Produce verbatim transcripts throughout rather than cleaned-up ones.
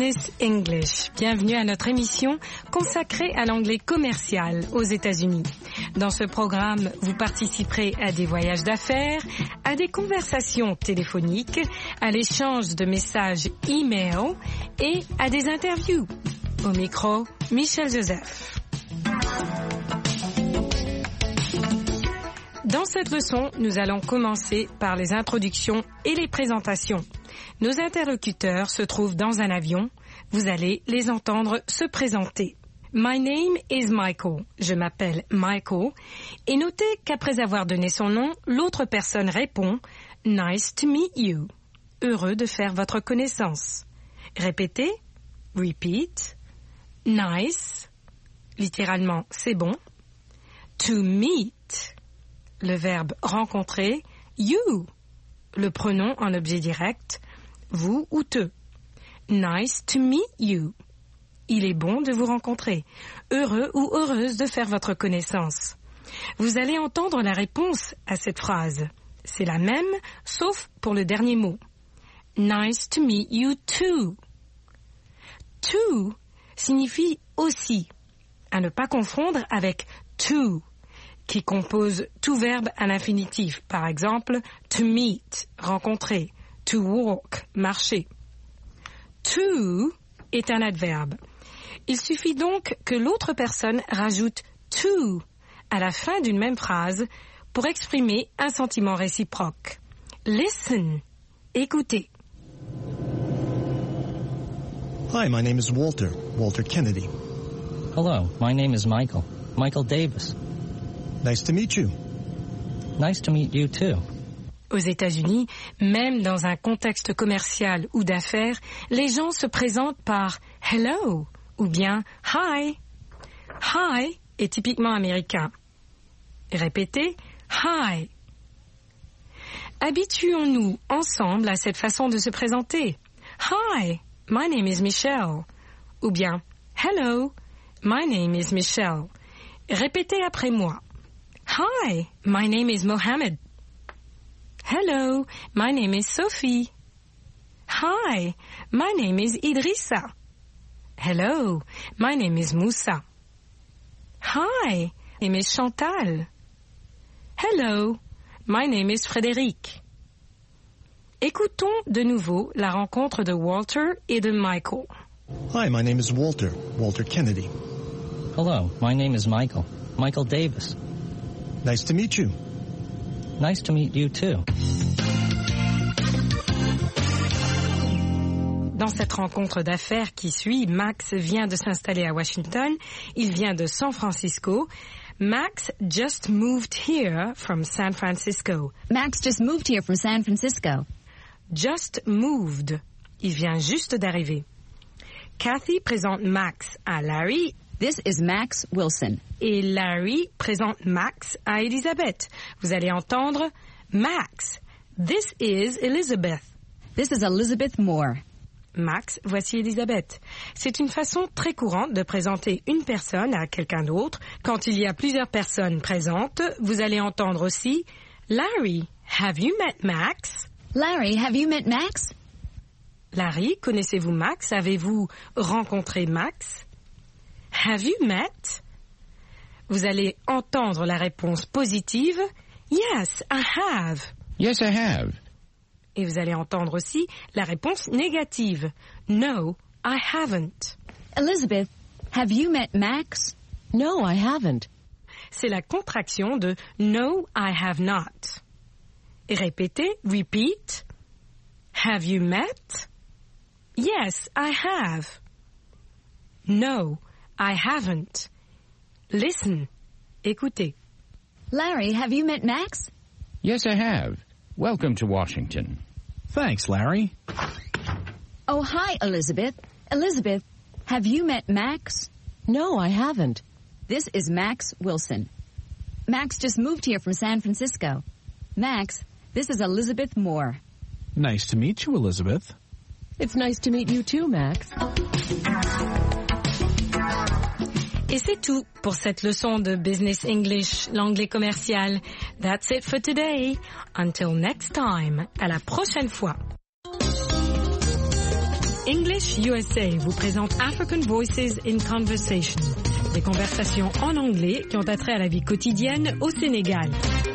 Business English. Bienvenue à notre émission consacrée à l'anglais commercial aux États-Unis. Dans ce programme, vous participerez à des voyages d'affaires, à des conversations téléphoniques, à l'échange de messages e-mail et à des interviews. Au micro, Michel Joseph. Dans cette leçon, nous allons commencer par les introductions et les présentations. Nos interlocuteurs se trouvent dans un avion. Vous allez les entendre se présenter. My name is Michael. Je m'appelle Michael. Et notez qu'après avoir donné son nom, l'autre personne répond « Nice to meet you ». Heureux de faire votre connaissance. Répétez. Repeat. Nice. Littéralement, c'est bon. To meet. Le verbe rencontrer. You. Le pronom en objet direct. Vous ou te. Nice to meet you. Il est bon de vous rencontrer. Heureux ou heureuse de faire votre connaissance. Vous allez entendre la réponse à cette phrase. C'est la même, sauf pour le dernier mot. Nice to meet you too. To signifie aussi. À ne pas confondre avec to, qui compose tout verbe à l'infinitif. Par exemple, to meet, rencontrer. To walk, marcher. To est un adverbe. Il suffit donc que l'autre personne rajoute to à la fin d'une même phrase pour exprimer un sentiment réciproque. Listen, écoutez. Hi, my name is Walter, Walter Kennedy. Hello, my name is Michael, Michael Davis. Nice to meet you. Nice to meet you too. Aux États-Unis, même dans un contexte commercial ou d'affaires, les gens se présentent par « hello » ou bien « hi ». « Hi » est typiquement américain. Répétez « hi ». Habituons-nous ensemble à cette façon de se présenter. « Hi, my name is Michelle » ou bien « hello, my name is Michelle ». Répétez après moi. « Hi, my name is Mohammed ». Hello, my name is Sophie. Hi, my name is Idrissa. Hello, my name is Moussa. Hi, my name is Chantal. Hello, my name is Frédéric. Écoutons de nouveau la rencontre de Walter et de Michael. Hi, my name is Walter, Walter Kennedy. Hello, my name is Michael, Michael Davis. Nice to meet you. Nice to meet you too. Dans cette rencontre d'affaires qui suit, Max vient de s'installer à Washington. Il vient de San Francisco. Max just moved here from San Francisco. Max just moved here from San Francisco. Just moved. Il vient juste d'arriver. Kathy présente Max à Larry. This is Max Wilson. Et Larry présente Max à Elizabeth. Vous allez entendre Max. This is Elizabeth. This is Elizabeth Moore. Max, voici Elizabeth. C'est une façon très courante de présenter une personne à quelqu'un d'autre. Quand il y a plusieurs personnes présentes, vous allez entendre aussi Larry, have you met Max? Larry, have you met Max? Larry, connaissez-vous Max? Avez-vous rencontré Max? Have you met? Vous allez entendre la réponse positive. Yes, I have. Yes, I have. Et vous allez entendre aussi la réponse négative. No, I haven't. Elizabeth, have you met Max? No, I haven't. C'est la contraction de No, I have not. Et répétez, repeat. Have you met? Yes, I have. No, I haven't. Listen. Écoutez. Larry, have you met Max? Yes, I have. Welcome to Washington. Thanks, Larry. Oh, hi, Elizabeth. Elizabeth, have you met Max? No, I haven't. This is Max Wilson. Max just moved here from San Francisco. Max, this is Elizabeth Moore. Nice to meet you, Elizabeth. It's nice to meet you too, Max. Et c'est tout pour cette leçon de Business English, l'anglais commercial. That's it for today. Until next time. À la prochaine fois. English U S A vous présente African Voices in Conversation, des conversations en anglais qui ont attrait à la vie quotidienne au Sénégal.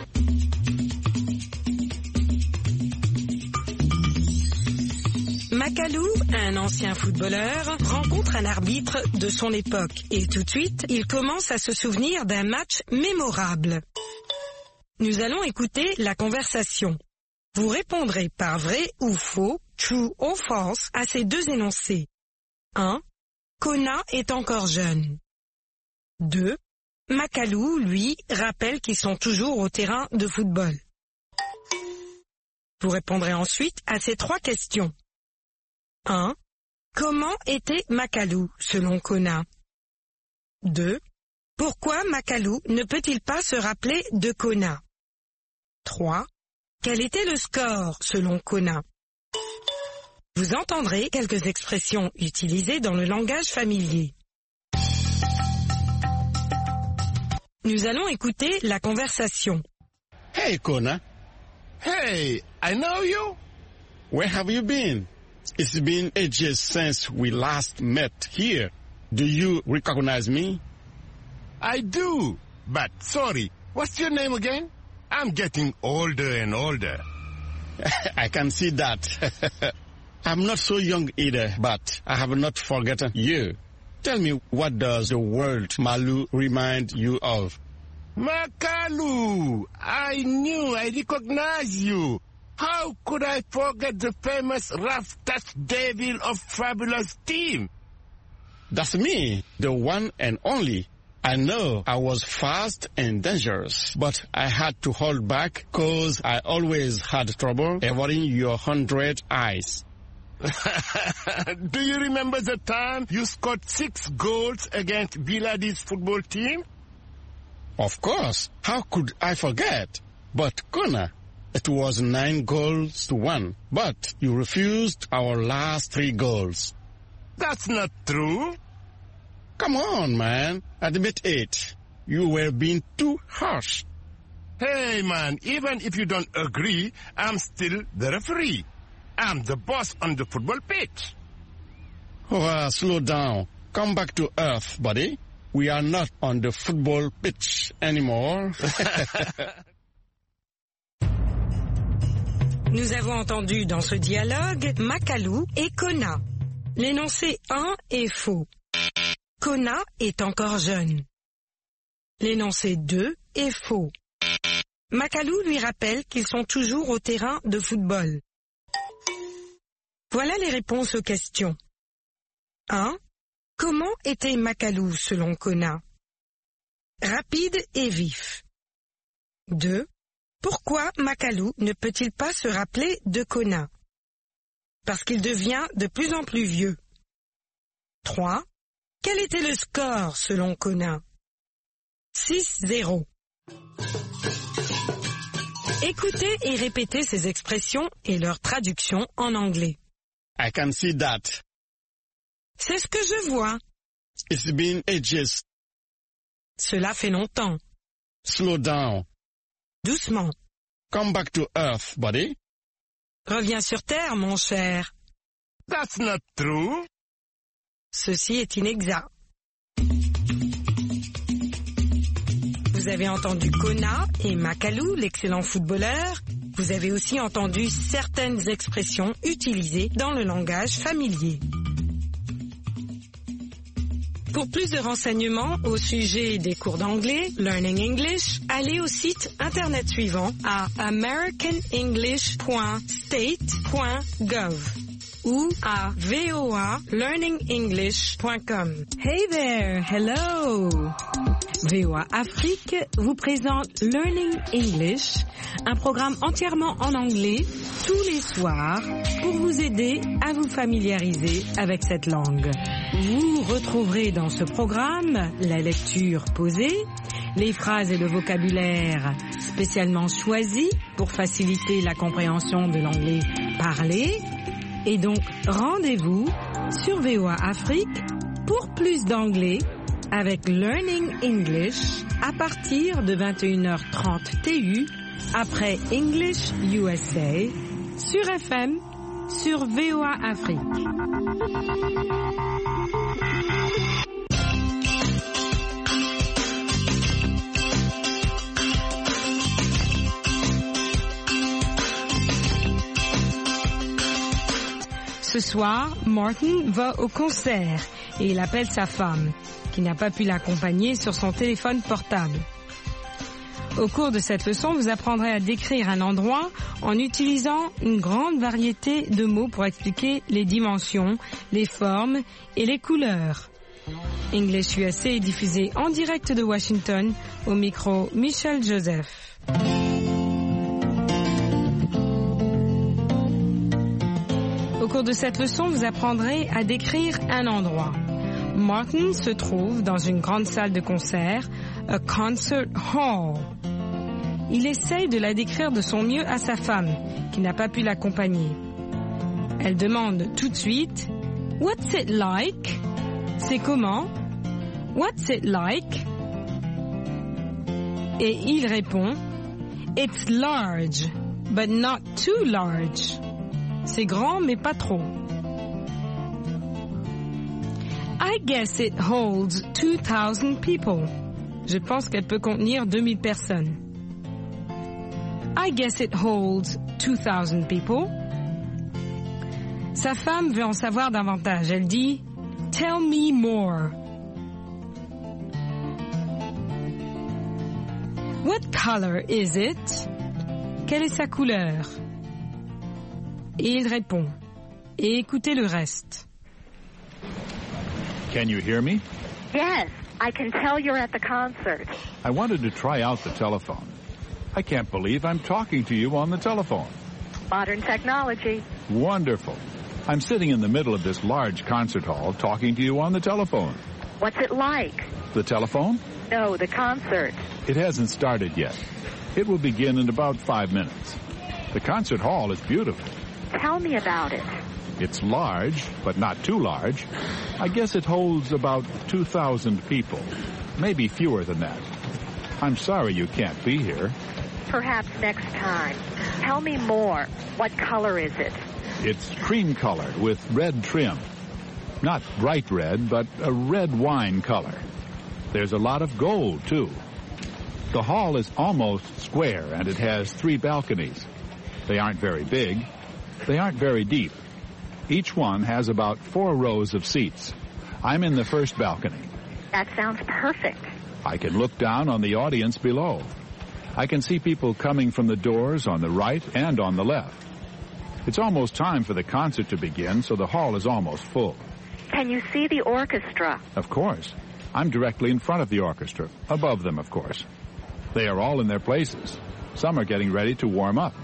Makalou, un ancien footballeur, rencontre un arbitre de son époque et tout de suite, il commence à se souvenir d'un match mémorable. Nous allons écouter la conversation. Vous répondrez par vrai ou faux, true or false, à ces deux énoncés. un. Kona est encore jeune. deux. Makalou, lui, rappelle qu'ils sont toujours au terrain de football. Vous répondrez ensuite à ces trois questions. un. Comment était Makalou, selon Kona? deux. Pourquoi Makalou ne peut-il pas se rappeler de Kona? trois. Quel était le score, selon Kona? Vous entendrez quelques expressions utilisées dans le langage familier. Nous allons écouter la conversation. Hey, Kona. Hey, I know you. Where have you been? It's been ages since we last met here. Do you recognize me? I do, but sorry, what's your name again? I'm getting older and older. I can see that. I'm not so young either, but I have not forgotten you. Tell me, what does the word Malu remind you of? Makalu! I knew I recognized you. How could I forget the famous rough touch devil of Fabulous Team? That's me, the one and only. I know I was fast and dangerous, but I had to hold back because I always had trouble avoiding your hundred eyes. Do you remember the time you scored six goals against Biladi's football team? Of course. How could I forget? But Kona, it was nine goals to one, but you refused our last three goals. That's not true. Come on, man. Admit it. You were being too harsh. Hey, man, even if you don't agree, I'm still the referee. I'm the boss on the football pitch. Oh, uh, slow down. Come back to earth, buddy. We are not on the football pitch anymore. Nous avons entendu dans ce dialogue Makalou et Kona. L'énoncé un est faux. Kona est encore jeune. L'énoncé deux est faux. Makalou lui rappelle qu'ils sont toujours au terrain de football. Voilà les réponses aux questions. un. Comment était Makalou selon Kona? Rapide et vif. deux. Pourquoi Makalou ne peut-il pas se rappeler de Kona? Parce qu'il devient de plus en plus vieux. trois. Quel était le score selon Kona? six zéro. Écoutez et répétez ces expressions et leur traduction en anglais. I can see that. C'est ce que je vois. It's been ages. Cela fait longtemps. Slow down. Doucement. Come back to earth, buddy. Reviens sur terre, mon cher. That's not true. Ceci est inexact. Vous avez entendu Kona et Makalou, l'excellent footballeur. Vous avez aussi entendu certaines expressions utilisées dans le langage familier. Pour plus de renseignements au sujet des cours d'anglais, Learning English, allez au site internet suivant à american english point state point gov ou à voa learning english point com. Hey there, hello! V O A Afrique vous présente Learning English, un programme entièrement en anglais tous les soirs pour vous aider à vous familiariser avec cette langue. Vous retrouverez dans ce programme la lecture posée, les phrases et le vocabulaire spécialement choisis pour faciliter la compréhension de l'anglais parlé. Et donc, rendez-vous sur V O A Afrique pour plus d'anglais avec Learning English à partir de vingt et une heures trente T U après English U S A sur F M sur V O A Afrique. Ce soir, Martin va au concert et il appelle sa femme, qui n'a pas pu l'accompagner, sur son téléphone portable. Au cours de cette leçon, vous apprendrez à décrire un endroit en utilisant une grande variété de mots pour expliquer les dimensions, les formes et les couleurs. English U S A est diffusé en direct de Washington, au micro Michel Joseph. Au cours de cette leçon, vous apprendrez à décrire un endroit. Martin se trouve dans une grande salle de concert, a concert hall. Il essaye de la décrire de son mieux à sa femme, qui n'a pas pu l'accompagner. Elle demande tout de suite « What's it like ?» C'est comment? « What's it like ?» Et il répond « It's large, but not too large. » C'est grand, mais pas trop. I guess it holds two thousand people. Je pense qu'elle peut contenir deux mille personnes. I guess it holds two thousand people. Sa femme veut en savoir davantage. Elle dit, Tell me more. What color is it? Quelle est sa couleur? Et il répond. Et écoutez le reste. Can you hear me? Yes, I can tell you're at the concert. I wanted to try out the telephone. I can't believe I'm talking to you on the telephone. Modern technology. Wonderful. I'm sitting in the middle of this large concert hall talking to you on the telephone. What's it like? The telephone? No, the concert. It hasn't started yet. It will begin in about five minutes. The concert hall is beautiful. Tell me about it. It's large, but not too large. I guess it holds about two thousand people, maybe fewer than that. I'm sorry you can't be here. Perhaps next time. Tell me more. What color is it? It's cream color with red trim. Not bright red, but a red wine color. There's a lot of gold, too. The hall is almost square, and it has three balconies. They aren't very big. They aren't very deep. Each one has about four rows of seats. I'm in the first balcony. That sounds perfect. I can look down on the audience below. I can see people coming from the doors on the right and on the left. It's almost time for the concert to begin, so the hall is almost full. Can you see the orchestra? Of course. I'm directly in front of the orchestra, above them, of course. They are all in their places. Some are getting ready to warm up.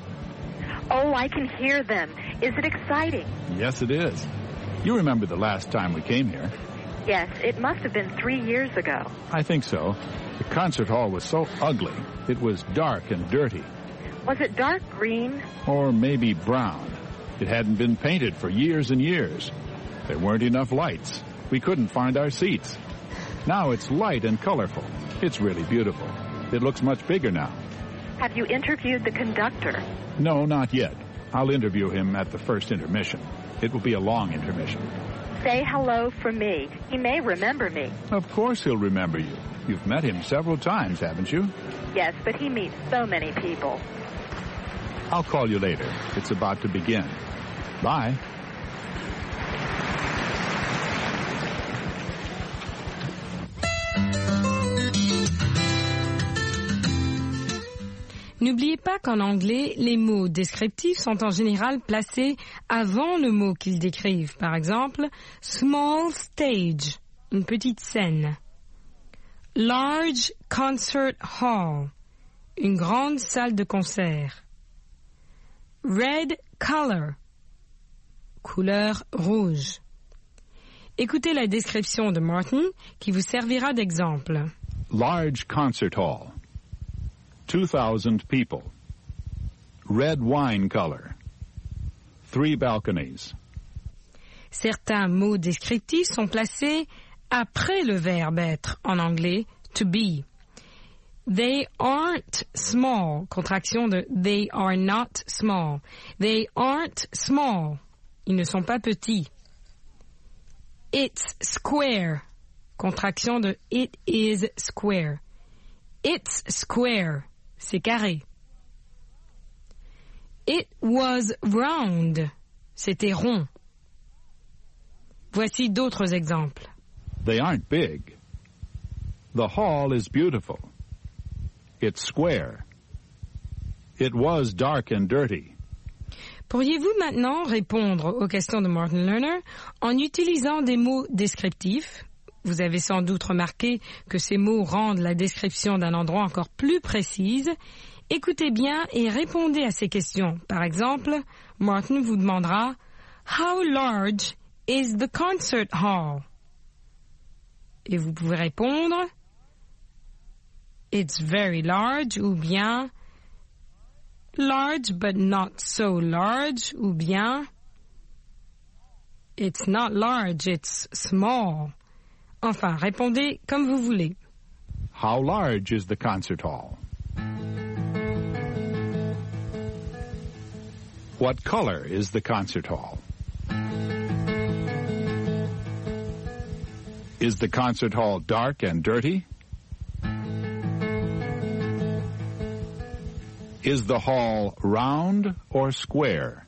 Oh, I can hear them. Is it exciting? Yes, it is. You remember the last time we came here? Yes, it must have been three years ago. I think so. The concert hall was so ugly. It was dark and dirty. Was it dark green? Or maybe brown. It hadn't been painted for years and years. There weren't enough lights. We couldn't find our seats. Now it's light and colorful. It's really beautiful. It looks much bigger now. Have you interviewed the conductor? No, not yet. I'll interview him at the first intermission. It will be a long intermission. Say hello from me. He may remember me. Of course he'll remember you. You've met him several times, haven't you? Yes, but he meets so many people. I'll call you later. It's about to begin. Bye. N'oubliez pas qu'en anglais, les mots descriptifs sont en général placés avant le mot qu'ils décrivent. Par exemple, small stage, une petite scène. Large concert hall, une grande salle de concert. Red color, couleur rouge. Écoutez la description de Martin qui vous servira d'exemple. Large concert hall. two thousand people. Red wine color. Three balconies. Certains mots descriptifs sont placés après le verbe être en anglais to be. They aren't small, contraction de they are not small. They aren't small, Ils ne sont pas petits. It's square. Contraction de it is square. It's square. C'est carré. It was round. C'était rond. Voici d'autres exemples. They aren't big. The hall is beautiful. It's square. It was dark and dirty. Pourriez-vous maintenant répondre aux questions de Martin Lerner en utilisant des mots descriptifs? Vous avez sans doute remarqué que ces mots rendent la description d'un endroit encore plus précise. Écoutez bien et répondez à ces questions. Par exemple, Martin vous demandera « How large is the concert hall? » Et vous pouvez répondre « It's very large » ou bien « Large but not so large » ou bien « It's not large, it's small ». Enfin, répondez comme vous voulez. How large is the concert hall? What color is the concert hall? Is the concert hall dark and dirty? Is the hall round or square?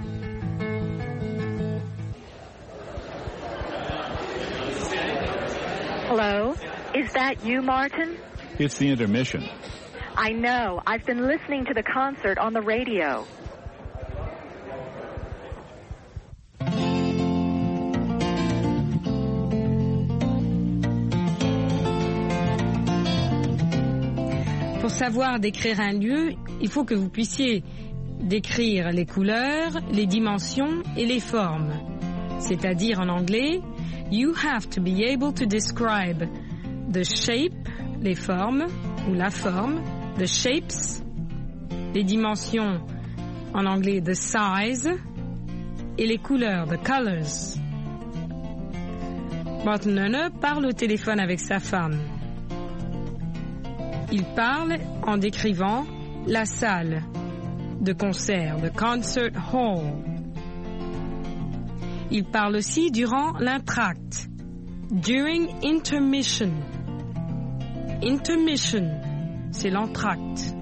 Hello? Is that you, Martin? It's the intermission. I know. I've been listening to the concert on the radio. Pour savoir décrire un lieu, il faut que vous puissiez décrire les couleurs, les dimensions et les formes. C'est-à-dire en anglais, you have to be able to describe the shape, les formes, ou la forme, the shapes, les dimensions, en anglais the size, et les couleurs, the colors. Martin Lerner parle au téléphone avec sa femme. Il parle en décrivant la salle de concert, the concert hall. Il parle aussi durant l'entracte, during intermission. Intermission, c'est l'entracte.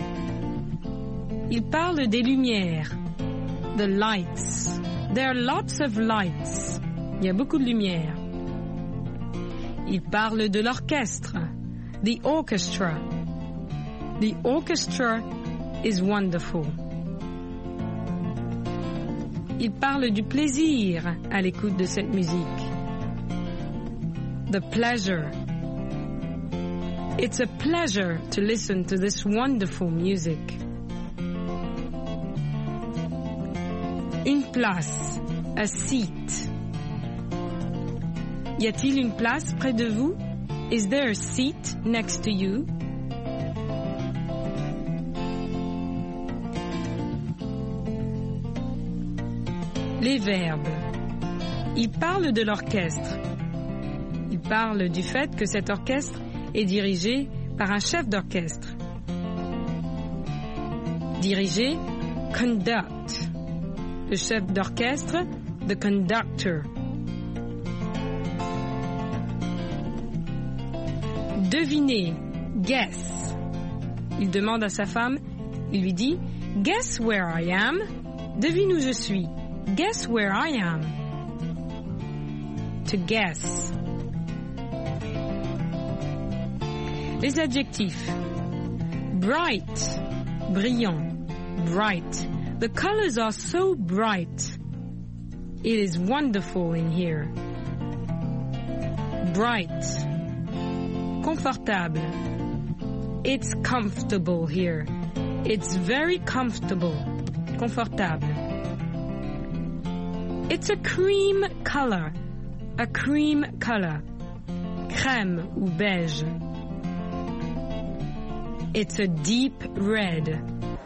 Il parle des lumières, the lights. There are lots of lights. Il y a beaucoup de lumière. Il parle de l'orchestre, the orchestra. The orchestra is wonderful. Il parle du plaisir à l'écoute de cette musique. The pleasure. It's a pleasure to listen to this wonderful music. Une place, a seat. Y a-t-il une place près de vous? Is there a seat next to you? Les verbes. Il parle de l'orchestre. Il parle du fait que cet orchestre est dirigé par un chef d'orchestre. Diriger, conduct. Le chef d'orchestre, the conductor. Deviner, guess. Il demande à sa femme, il lui dit, guess where I am. Devine où je suis. Guess where I am. To guess. Les adjectifs. Bright, brillant, bright. The colors are so bright. It is wonderful in here. Bright. Confortable. It's comfortable here. It's very comfortable. Confortable. It's a cream color. A cream color. Crème ou beige. It's a deep red.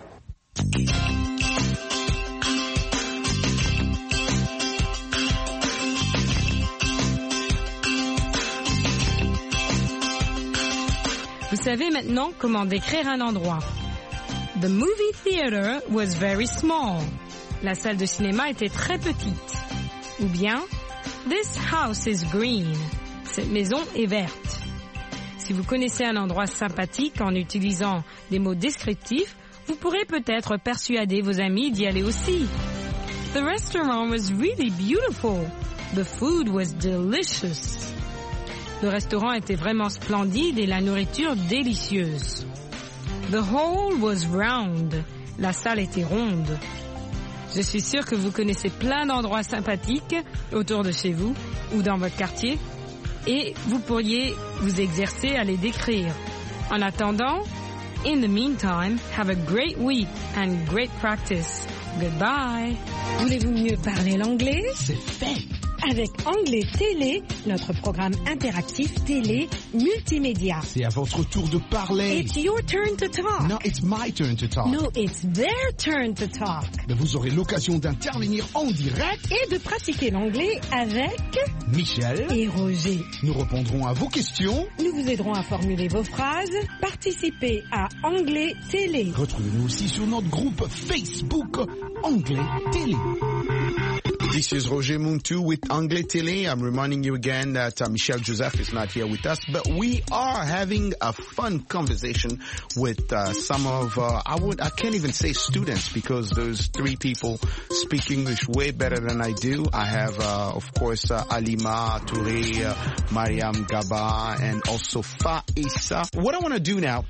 Vous savez maintenant comment décrire un endroit. The movie theater was very small. La salle de cinéma était très petite. Ou bien, this house is green. Cette maison est verte. Si vous connaissez un endroit sympathique en utilisant des mots descriptifs, vous pourrez peut-être persuader vos amis d'y aller aussi. The restaurant was really beautiful. The food was delicious. Le restaurant était vraiment splendide et la nourriture délicieuse. The hall was round. La salle était ronde. Je suis sûre que vous connaissez plein d'endroits sympathiques autour de chez vous ou dans votre quartier et vous pourriez vous exercer à les décrire. En attendant, in the meantime, have a great week and great practice. Goodbye. Voulez-vous mieux parler l'anglais? C'est fait. Avec Anglais Télé, notre programme interactif télé multimédia. C'est à votre tour de parler. It's your turn to talk. No, it's my turn to talk. No, it's their turn to talk. Mais vous aurez l'occasion d'intervenir en direct et de pratiquer l'anglais avec Michel et Roger. Nous répondrons à vos questions. Nous vous aiderons à formuler vos phrases. Participez à Anglais Télé. Retrouvez-nous aussi sur notre groupe Facebook Anglais Télé. This is Roger Muntu with Anglais Télé. I'm reminding you again that uh, Michel Joseph is not here with us, but we are having a fun conversation with uh, some of, uh, I would, I can't even say students because those three people speak English way better than I do. I have, uh, of course, uh, Alima Touré, uh, Mariam Gaba, and also Faisa. What I want to do now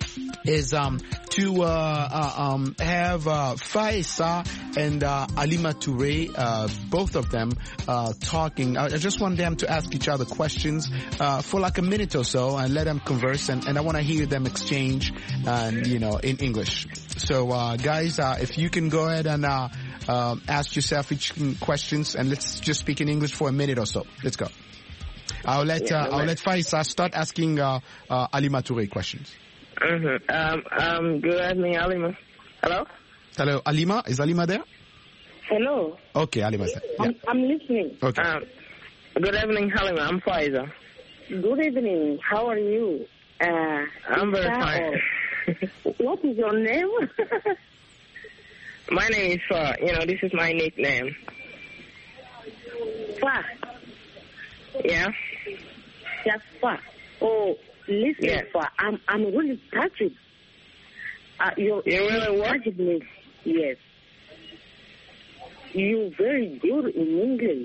is um to uh, uh um have uh Faisa and uh Alima Touré, uh both of them uh talking. I, I just want them to ask each other questions uh for like a minute or so and let them converse, and, and I want to hear them exchange and uh, you know in English. So uh guys, uh if you can go ahead and uh um ask yourself each questions, and let's just speak in English for a minute or so. Let's go. I'll let uh, I'll let Faisa start asking uh, uh Alima Touré questions. Mm-hmm. Um, um, good evening, Alima. Hello? Hello, Alima? Is Alima there? Hello. Okay, Alima's there. Yeah. I'm, I'm listening. Okay. Um, good evening, Alima. I'm Faiza. Good evening. How are you? Uh, I'm very fine. What is your name? My name is Fa. You know, this is my nickname. Fa? Yeah? Just Fa. Oh. Listen, yes. For, I'm I'm really touched. Uh, you you really touched me. Yes. You're very good in English.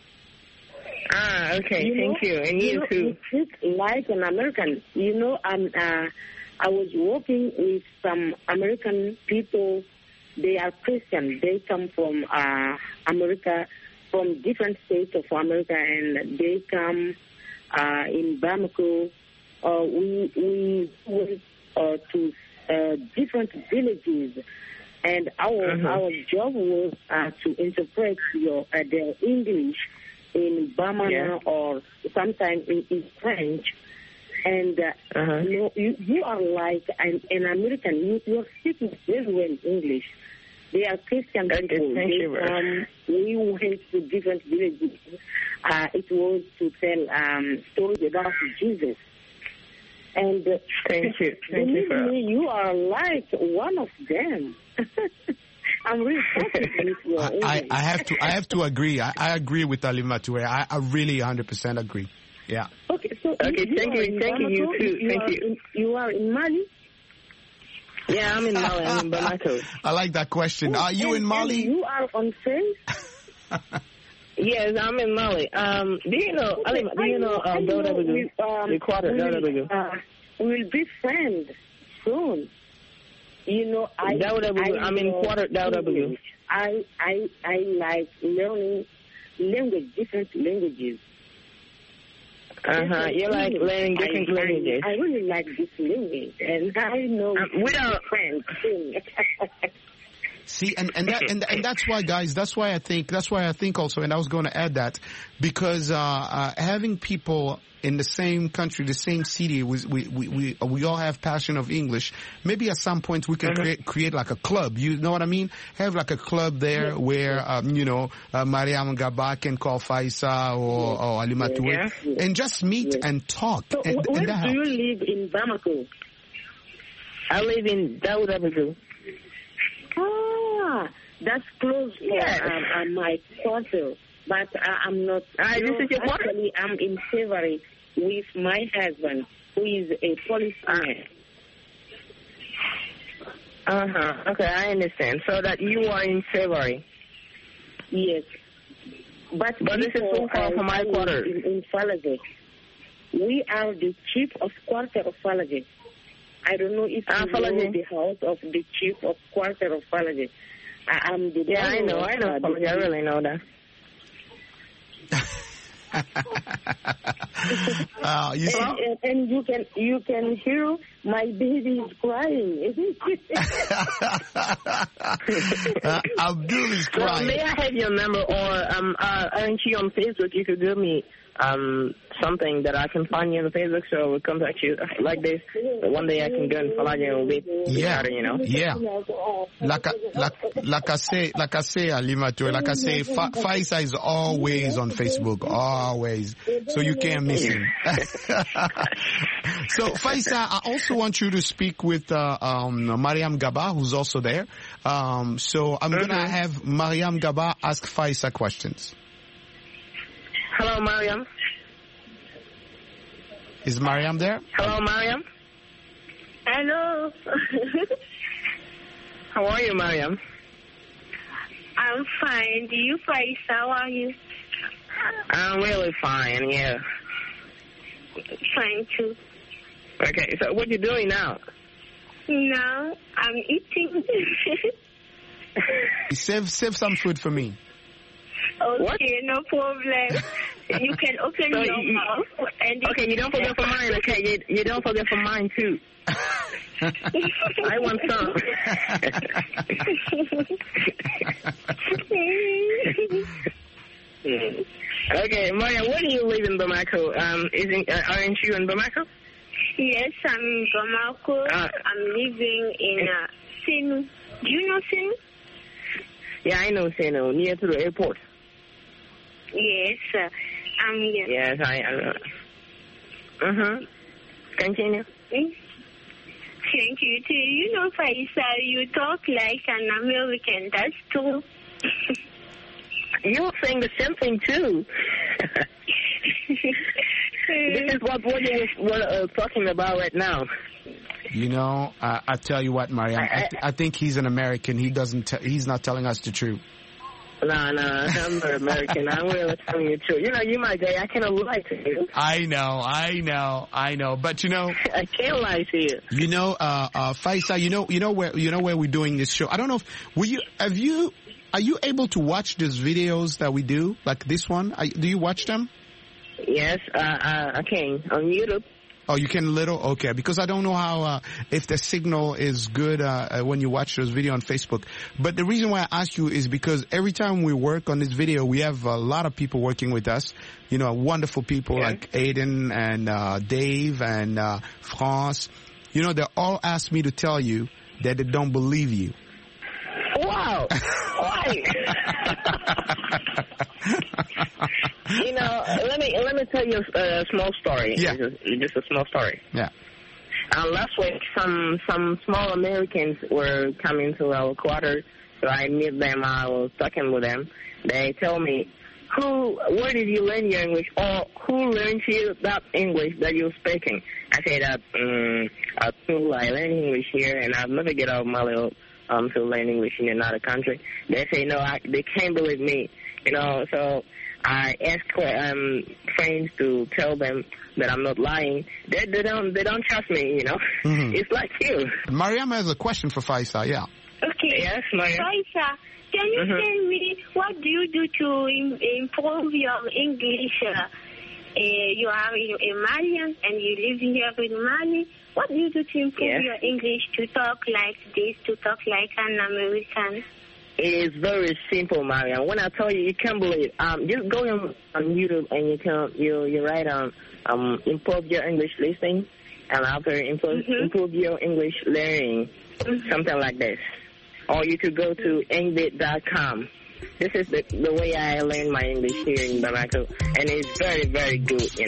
Ah, okay. You Thank know, you, and you, you know, too. You speak like an American. You know, I'm. Uh, I was working with some American people. They are Christian. They come from uh, America, from different states of America, and they come uh, in Bamako. Uh, we we went uh, to uh, different villages, and our uh-huh. our job was uh, to interpret your uh, their English in Bamana yeah. or sometimes in, in French. And uh, uh-huh. you know, you, you are like an, an American. You you are speaking very well English. They are Christian okay, people. Thank they, you. Um, we went to different villages. Uh, it was to tell um, stories about Jesus. And uh, thank you. Thank you, for me, you are like one of them. I'm really happy with your English. I, I have to. I have to agree. I, I agree with Alima Touré. I, I really one hundred percent agree. Yeah. Okay. So okay. You thank you. Thank Bamako, you. You too. You thank you. In, you are in Mali. Yeah, I'm in Mali. I'm in Bamako. I like that question. Are you and, in Mali? You are on face. Yes, I'm in Mali. Um, do you know, okay, Alima, do you know um, W W? Um, the quarter, W W. Uh, we'll be friends soon. You know, I... W W, I, I'm in quarter W W. I, I, I like learning language, different languages. Uh-huh, you like learning different I, languages. I, I really like this language, and I know um, we are friends soon. See, and, and that and and that's why, guys. That's why I think. That's why I think also. And I was going to add that because uh, uh, having people in the same country, the same city, we we we we, we all have passion of English. Maybe at some point we can mm-hmm. create create like a club. You know what I mean? Have like a club there yeah. where um, you know uh, Mariam Gaba can call Faisa or, yeah. or Alima Touré yeah. yeah. and just meet yeah. and talk. So and, where and do you live in Bamako? I live in W W. Ah, that's close for Yes. um, uh, my quarter. But uh, I'm not. Ah, this no, is your quarter? actually, I'm in February with my husband, who is a policeman. Uh-huh. Okay, I understand. So that you are in February. Yes. But, But this is so far from my quarter. In, in Falage. We are the chief of quarter of Falage. I don't know if Ah, you know Falage. the house of the chief of quarter of Falage. I am the Yeah, I know. I know. uh, Falage. I really know that. uh, you see? and, and, and you can you can hear my baby is crying. uh, Abdul is Well, crying. may I have your number, or um, uh, aren't you on Facebook? You could give me um something that I can find you on the Facebook, so I will contact you like this. One day I can go and follow you and we'll be Yeah, together, you know. yeah. Like I, like, like I say, like I say, Alimato, like I say, Fa- Faisa is always on Facebook, always. So you can't miss him. So Faisa, I also want you to speak with uh, um, Mariam Gaba, who's also there. Um, so I'm Mm-hmm. gonna have Mariam Gaba ask Faisa questions. Hello, Mariam. Is Mariam there? Hello, Mariam. Hello. How are you, Mariam? I'm fine. Do you find how are you? I'm really fine, yeah. Fine too. Okay, so what you doing now? Now I'm eating. Save, save some food for me. Okay, What? no problem. You can open So your you- mouth and Okay, you don't forget for mine, okay? You, you don't forget for mine, too. I want some. Okay, Maria, where do you live in Bamako? Um, isn't, uh, aren't you in Bamako? Yes, I'm in Bamako. Uh, I'm living in uh, Sinu. Do you know Sinu? Yeah, I know, Seno, near to the airport. Yes, uh, I'm here. Yes, I know. Uh-huh. Continue. Mm. Thank you too. You know, Faisa, you talk like an American. That's true. You're saying the same thing, too. This is what what you were uh, talking about right now. You know, uh, I tell you what, Mariam, I, th- I think he's an American. He doesn't. T- he's not telling us the truth. No, no, I'm not American. I'm really telling you the truth. You know, you my guy. I cannot lie to you. I know, I know, I know. But you know, I can't lie to you. you know, uh, uh, Faisa, you know, you know where, you know where we're doing this show. I don't know if will you have you are you able to watch these videos that we do, like this one? Are, do you watch them? Yes, uh, uh, I can on YouTube. Oh, you can little? Okay, because I don't know how, uh, if the signal is good, uh, when you watch those videos on Facebook. But the reason why I ask you is because every time we work on this video, we have a lot of people working with us. You know, wonderful people Yeah. like Aiden and, uh, Dave and, uh, France. You know, they all ask me to tell you that they don't believe you. Wow. Why? You know, let me let me tell you a, a small story. Yeah. Just, just a small story. Yeah. Uh, last week, some some small Americans were coming to our quarters, so I met them. I was talking with them. They tell me, "Who? Where did you learn your English? Or who learned you that English that you're speaking?" I say that um, at school I learned English here, and I'll never get out of my little um to learn English in another country. They say no, I, they can't believe me. You know, so I ask um friends to tell them that I'm not lying. They they don't they don't trust me. You know, Mhm. it's like you. Mariam has a question for Faisa. Yeah. Okay. Yes, Maya. Faisa, can you Mhm. tell me what do you do to im- improve your English? Uh, uh, you are a Malian and you live here in Mali. What do you do to improve Yes. your English to talk like this, to talk like an American? It's very simple, Mariam. When I tell you, you can't believe. Um, just go on, on YouTube and you can you you write um um improve your English listening, and after improve Mhm. improve your English learning, something like this. Or you could go to engbit dot com. This is the the way I learn my English here in Bamako, and it's very very good. You know.